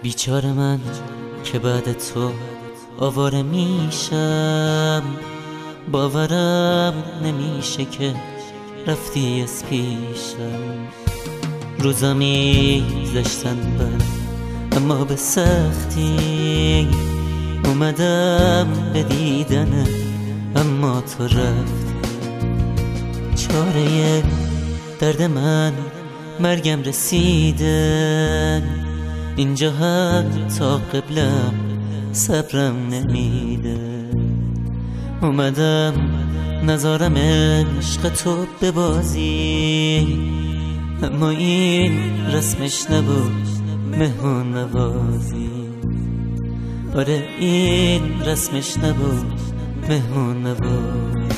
بیچاره من که بعد تو آواره میشم، باورم نمیشه که رفتی از پیشم. روزا میگذشتن بد اما به سختی، اومدم به دیدنه اما تو رفتی. چاره درد من مرگم رسیده، اینجا حتی قبلم صبرم نمیده. اومدم نذارم عشق تو ببازی، اما این رسمش نبود مهمون نوازی. آره این رسمش نبود مهمون نوازی.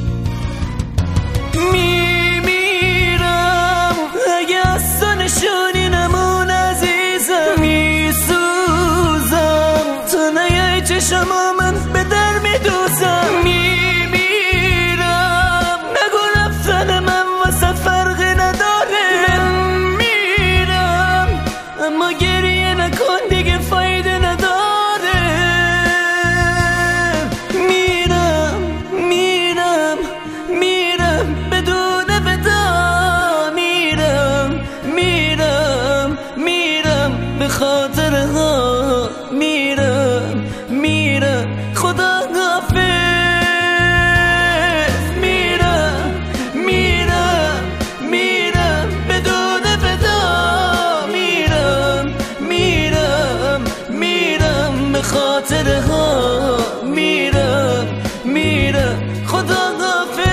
میمیرم اگه از تو نشونی نمون عزیزم، میسوزم تو نیای چشما من به در میدوزم. میمیرم نگو رفتن من واسه فرقی نداره. من میرم اما گریه نکن دیگه فایده نداره. میرم میرم میرم بدون ودا. میرم میرم میرم به خاطرها. میرم میرم خدا حافظ. میرم میرم میرم بدون ودا. میرم میرم میرم به خاطرها. میرم میرم خدا حافظ.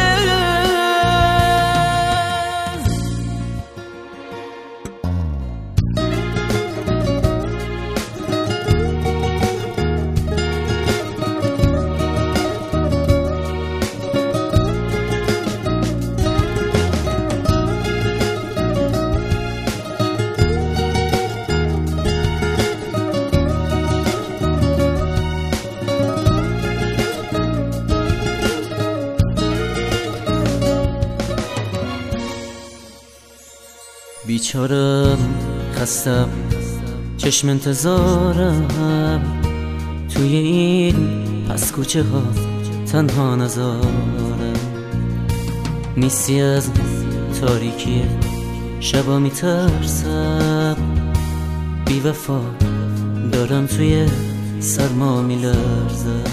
بیچارم خستم چشم انتظارم، توی این پس کوچه ها تنها نزارم. نیستی از تاریکی شبا میترسم، بی وفا دارم توی سرما میلرزم.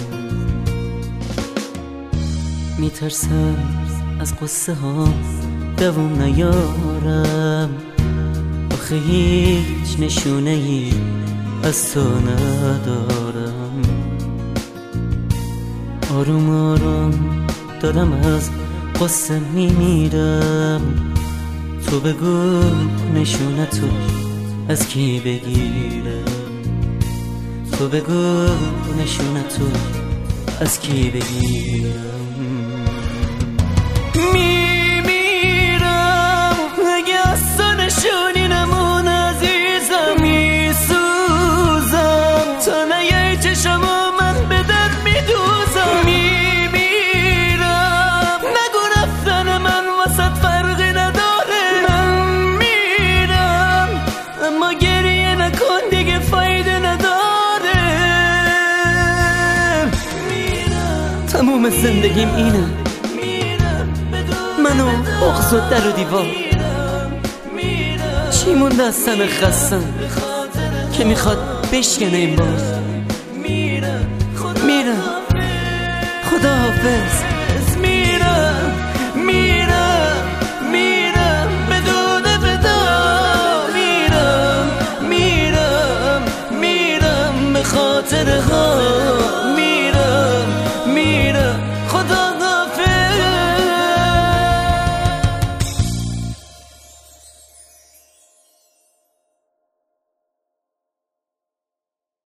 میترسم از قصه ها دوام نیارم، آخه هیچ نشونه ای از تو ندارم. آروم آروم دارم از قصه میمیرم، تو بگو نشونه تو از کی بگیرم. تو بگو نشونه تو از کی بگیرم. نشونی نمون عزیزم، میسوزم تو نیای چشما من به در میدوزم. میمیرم نگو رفتن من واسه فرقی نداره. من میرم اما گریه نکن دیگه فایده نداره. تموم زندگیم اینه، منو بغض و در و دیوار. چی مونده از تن خستم که میخواد بشکنه این باز. میرم خدا حافظ. میرم میرم میرم بدون ودا. میرم میرم میرم به خاطرها.